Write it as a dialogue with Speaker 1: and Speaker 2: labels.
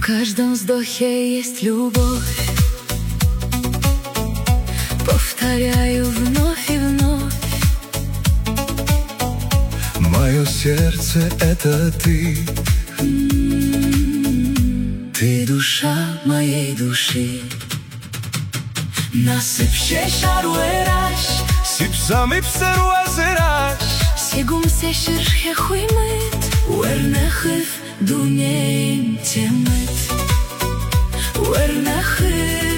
Speaker 1: каждом вздохе есть любовь. Повторяю вновь и вновь.
Speaker 2: Мое сердце — это ты.
Speaker 1: Ты душа моей души. Nasip sheșaru eraș,
Speaker 2: Sipsam ipseru azeraș,
Speaker 1: Sigum se shirhe huimet, Uernachif duneim temet, Uernachif